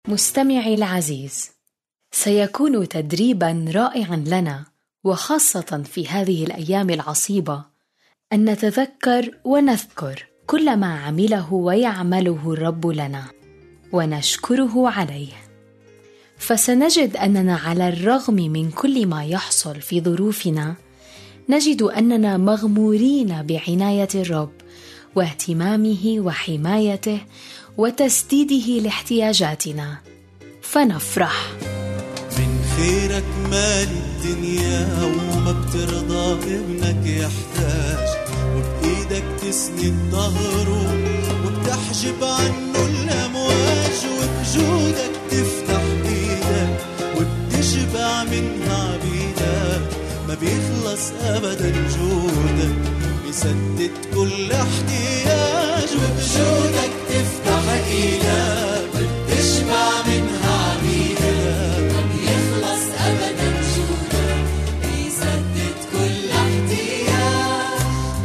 مستمعي العزيز، سيكون تدريبا رائعا لنا وخاصة في هذه الأيام العصيبة أن نتذكر ونذكر كل ما عمله ويعمله الرب لنا ونشكره عليه. فسنجد أننا على الرغم من كل ما يحصل في ظروفنا نجد أننا مغمورين بعناية الرب واهتمامه وحمايته وتسديده لاحتياجاتنا، فنفرح. من خيرك مال الدنيا وما بترضى ابنك يحتاج، وبإيدك تسند ظهره وبتحجب عنه الأمواج، وبجودك تفتح إيدك وبتشبع منها عبيدك، ما بيخلص أبدا جودك بيسدد كل احتياج، وبجودك تفتح إيدك وبتشبع منها عبيدك، ما بيخلص أبدا جودك بيسدد كل احتياج.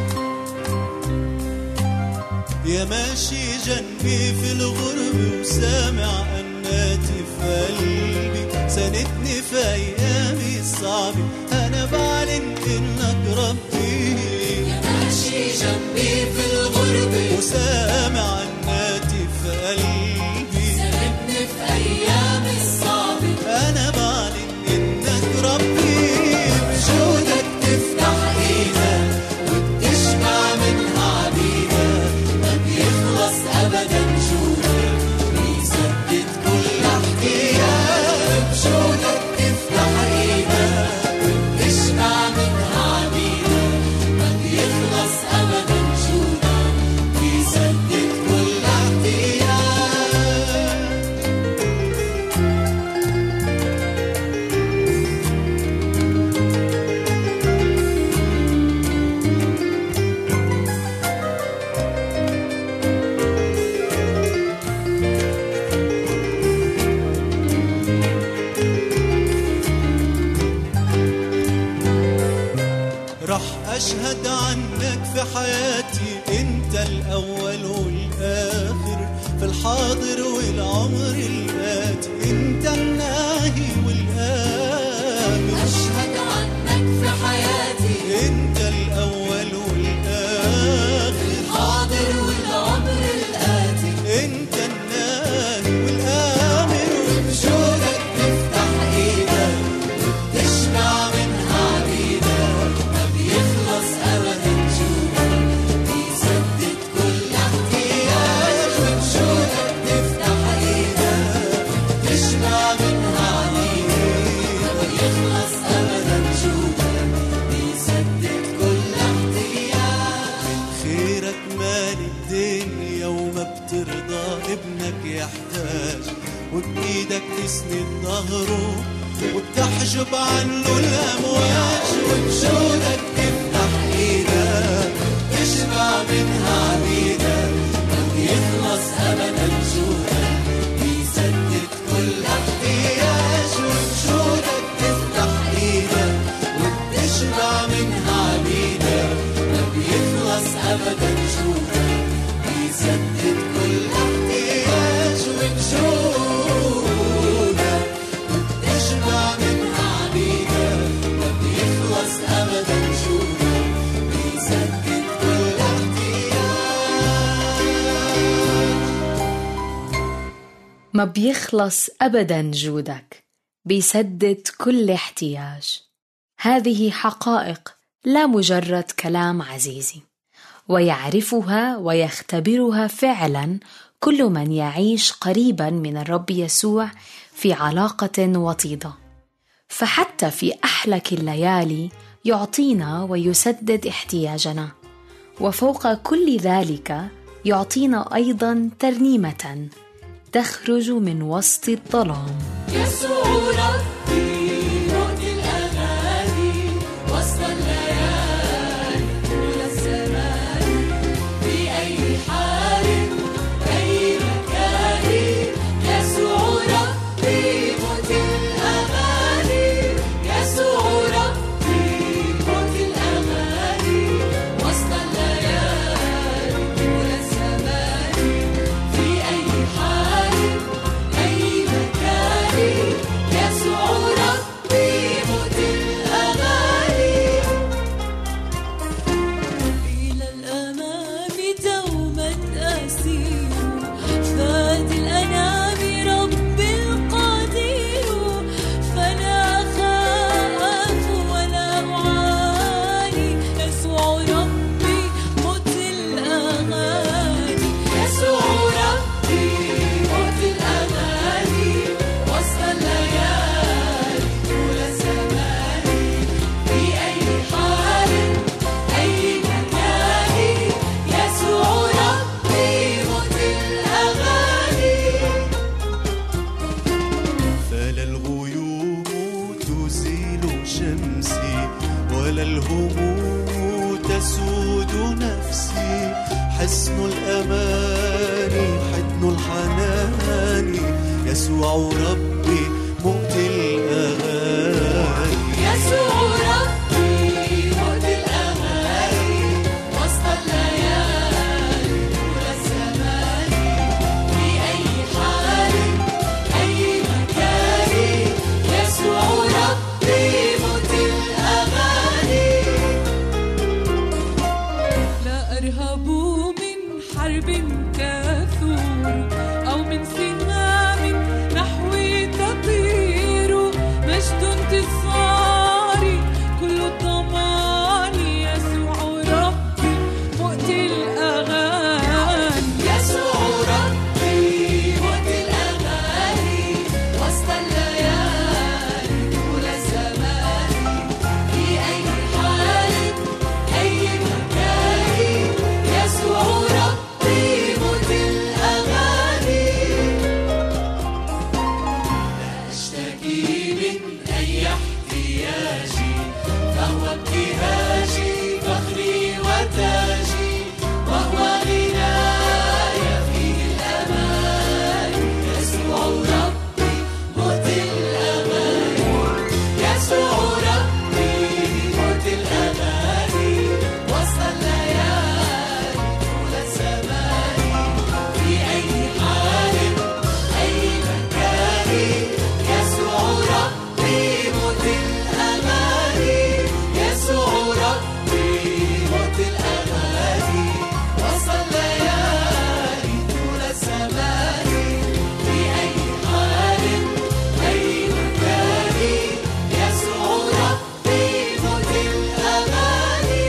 يا ماشي جنبي في الغرب وسامع أناتي في قلبي، ساندني في أيامي الصعبة، أنا بعلن إنك ربي. يا ماشي جنبي في الغرب وسامع أناتي في قلبي، ساندني في أيامي الصعبة، أنا بعلن إنك ربي. بجودك تفتح إيدك وبتشبع منها عبيدك، ما بيخلص أبدا جودك بيسدد كل احتياج. بجودك تفتح إيدك وبتشبع منها عبيدك، ما بيخلص أبدا جودك بيسدد كل احتياج. رح أشهد عنك في حياتي، أنت الأول والآخر، في الحاضر والعمر الآتي، أنت الناهي والآخر. أشهد عنك في حياتي، أنت الأول والآخر، في الحاضر والعمر الآتي، أنت الناهي والآخر. وبجودك تفتح إيدك وتشبع منها عبيدك، ما بيخلص أبدا جودك بيسدد كل احتياج. وبجودك تفتح إيدك وتشبع منها عبيدك، ما بيخلص أبدا جودك بيسدد كل احتياج. خيرك مال الدنيا وما بترضى ابنك يحتاج، وبإيدك تسند ظهره وبتحجب عنه الأمواج. وبجودك تفتح إيدك تشبع منها عبيدك، ما بيخلص أبدا جودك بيسدد كل احتياج. وبجودك تفتح إيدك وبتشبع منها عبيدك، ما بيخلص أبدا جودك بيسدد كل احتياج. وبجودك تشبع منها عبيدك، ما بيخلص أبدا جودك بيسدد كل احتياج. ما بيخلص أبدا جودك بيسدد كل احتياج. هذه حقائق لا مجرد كلام عزيزي، ويعرفها ويختبرها فعلا كل من يعيش قريبا من الرب يسوع في علاقة وطيدة. فحتى في أحلك الليالي يعطينا ويسدد احتياجنا، وفوق كل ذلك يعطينا أيضا ترنيمة تخرج من وسط الظلام. يسوع ربي يعطي الأغاني وسط الليالي كل الزمان، في أي حال أي مكان. يسوع ربي يعطي الأغاني، يسوع ربي يعطي الأغاني وسط الليالي كل الزمان، في أي حال أي مكان. الهموم تسود نفسي، حصن الأمان حضن الحنان، يسوع ربي مؤتي الأغاني. يسوع ربي مؤتي الأغاني، وسط الليالي طول الزمان، في أي حال أي مكان، يسوع ربي مؤتي الأغاني. لا أرهب من حرب كثور أو من سهام نحوي تطير، مجد انتصاري كل الضمان، يسوع ربي مؤتي الأغاني. يسوع ربي مؤتي الأغاني، وسط الليالي طول الزمان، في أي حال أي مكان، يسوع ربي مؤتي الأغاني. لا أشتكي من أي احتياجي، فهو ابتهاجي فخري وتاجي، وهو غناي فيه الأمان، يسوع ربي مؤتي الأغاني. يسوع ربي مؤتي الأغاني، وسط الليالي طول الزمان، في أي حال أي مكان، يسوع ربي مؤتي الأغاني. يسوع ربي مؤتي الأغاني، وسط الليالي طول الزمان، في أي حال أي مكان، يسوع ربي مؤتي الأغاني.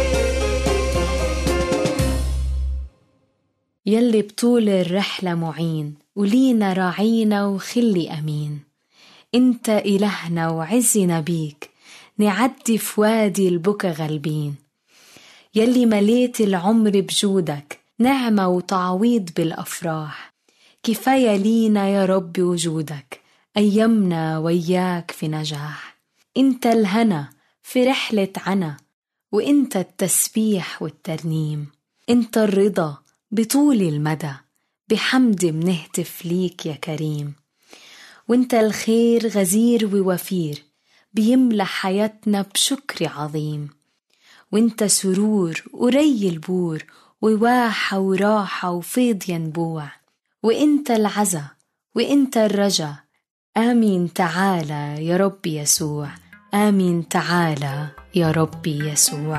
يلي بطول الرحلة معين، ولينا راعينا وخلي أمين، انت إلهنا وعزنا بيك، نعدي في وادي البكا غالبين. يلي مليت العمر بجودك، نعمة وتعويض بالأفراح، كفاية لينا يا رب وجودك، أيامنا وياك في نجاح. انت الهنا في رحلة عنا، وانت التسبيح والترنيم، انت الرضا بطول المدى، بحمد منهتف ليك يا كريم. وانت الخير غزير ووفير، بيملى حياتنا بشكر عظيم. وانت سرور وري البور، وواحة وراحة وفيض ينبوع. وانت العزا وانت الرجا، آمين تعالى يا رب يسوع، آمين تعالى يا رب يسوع.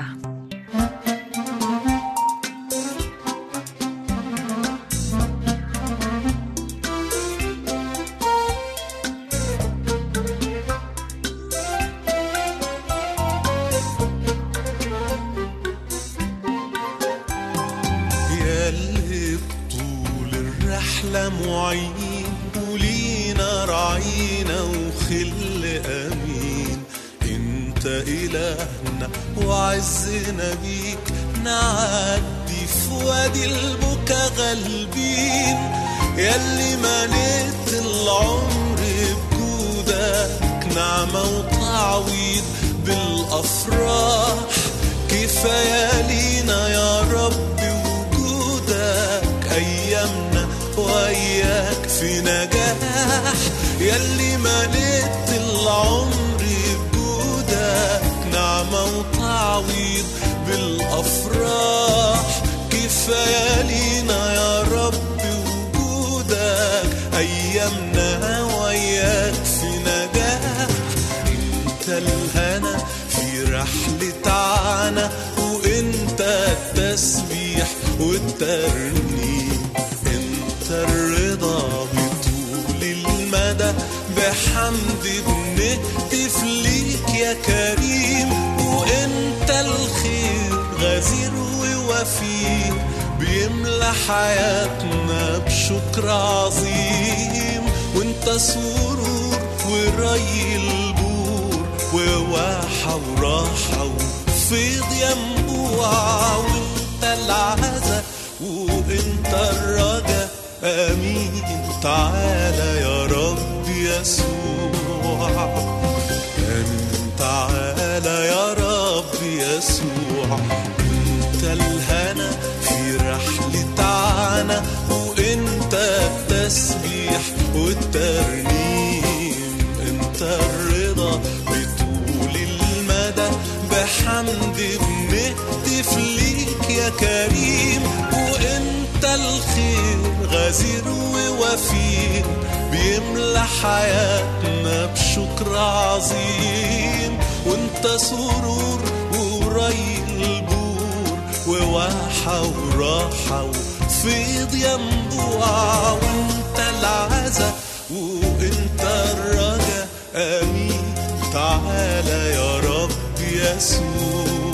ياللي بطول الرحلة معين، ولينا راعينا وخل أمين، انت إلهنا وعزنا بيك، نعدي في وادي البكا غالبين. ياللي مليت العمر بجودك، نعمة وتعويض بالأفراح، كفاية لينا يا رب وجودك، أيامنا وياك في نجاح. ياللي مليت العمر بجودك، نعمة وتعويض بالأفراح، كفاية لينا يا رب وجودك، أيامنا وياك في نجاح. انت الهنا في رحلة عنا، وانت التسبيح والترنيم، انت الرضا بطول المدى، بحمد بنهتف ليك يا كريم. وانت الخير غزير ووفير، بيملى حياتنا بشكر عظيم. وانت سرور وري البور، وواحة وراحة وفيض ينبوع. وانت العزا وانت الرجا، امين تعالى يا رب يسوع، امين تعالى يا رب الترنيم. انت الرضا بطول المدى، بحمد بنهتف ليك يا كريم. وانت الخير غزير ووفير، بيملى حياتنا بشكر عظيم. وانت سرور وري البور، وواحة وراحة وفيض ينبوع. وانت العزا وانت الرجا، امين تعالى يا رب يسوع.